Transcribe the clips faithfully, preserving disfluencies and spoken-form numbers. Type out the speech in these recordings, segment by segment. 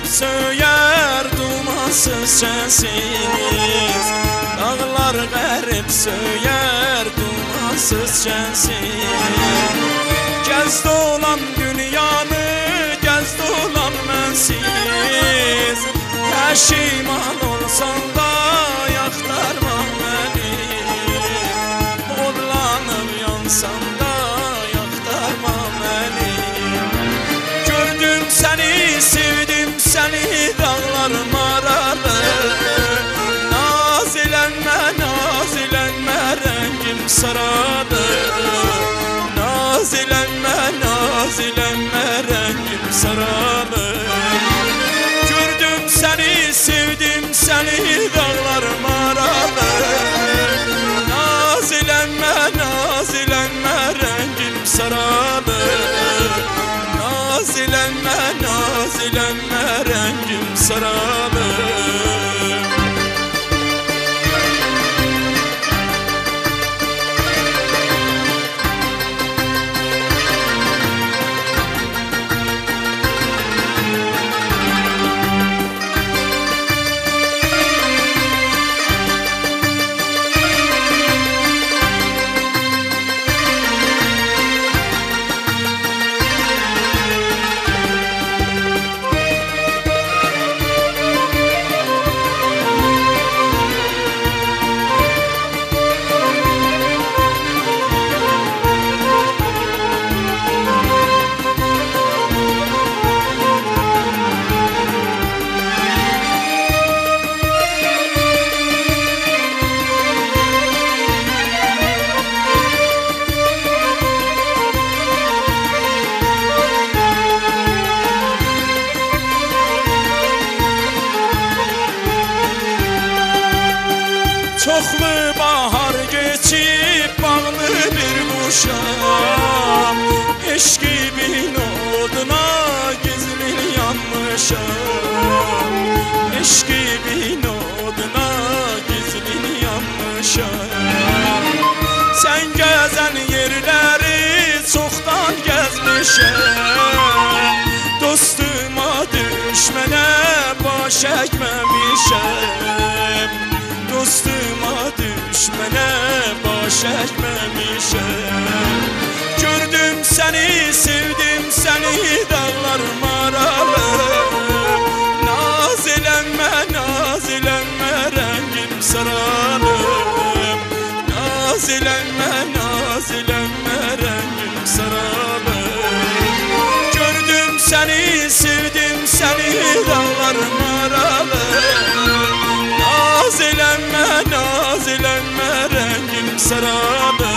söyər dumansız sənsiz. Dağlar qərib söyər dumansız sənsiz. Gəzdi olan dünyanı, gəzdi olan mənsiz. Peşiman olsan da yaxtarma məni, odlanıb yansan da yaxtarma məni. Gördüm səni, sevdim səni, dağlarım aralı. Naz elənmə, naz elənmə, rəngim saradı. Naz elənmə, naz elənmə, rəngim saradı. Gördüm səni, sevdim səni, dağlarım aralı. Naz elənmə, naz elənmə, rəngim saradı. Naz elənmə, naz elənmə, rəngim saradı. Çoxlu bahar geçip bağlı bir quşam. Eşqimin oduna gizlin yanmışam. Eşqimin oduna gizlin yanmışam. Sen gezen yerleri çoxdan gezmişəm. Dostuma düşmene baş əkməmişəm. Dostuma düşmene baş əkməmişəm. Gördüm səni, sevdim səni, dağlarım aralı. Naz elənmə, naz elənmə, rəngim saralı. Naz elənmə, naz elənmə, rəngim saralı. Gördüm səni, sevdim səni, dağlarım aralı. Naz elənmə, naz elənmə, rəngim saralı.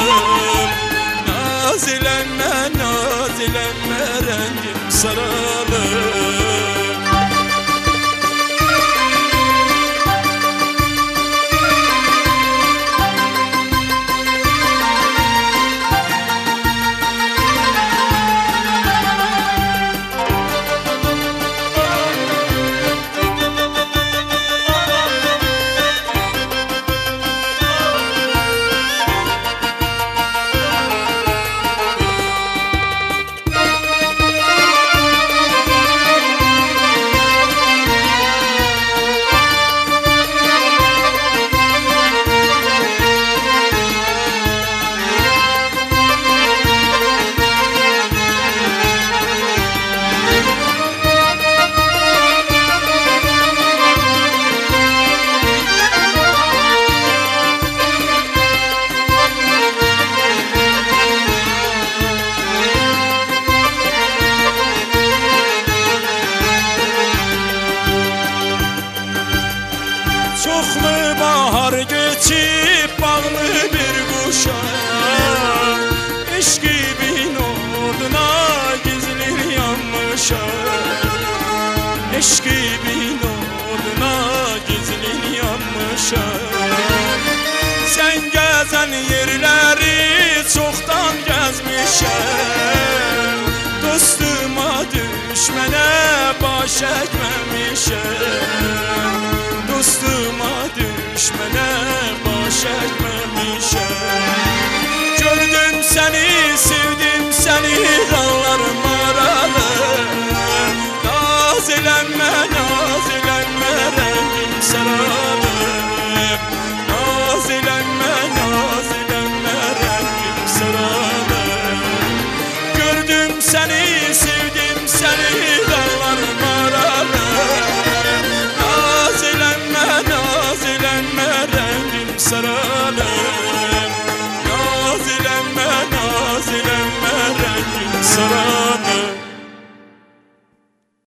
Naz elənmə, naz elənmə, rəngim saralı. Çoxlu bahar geçip bağlı bir quşam. Eşqimin oduna gizlir yanmışam. Eşqimin oduna gizlir yanmışam. Sen gezen yerleri çoxdan gezmişəm. Dostuma düşmene baş əkməmişəm. Dostuma düşmene baş əkməmişəm. Gördüm səni, sevdim səni, dağlarım aralı. Naz elənmə, saralım. Nazilenme, nazilenme, rengim saralım.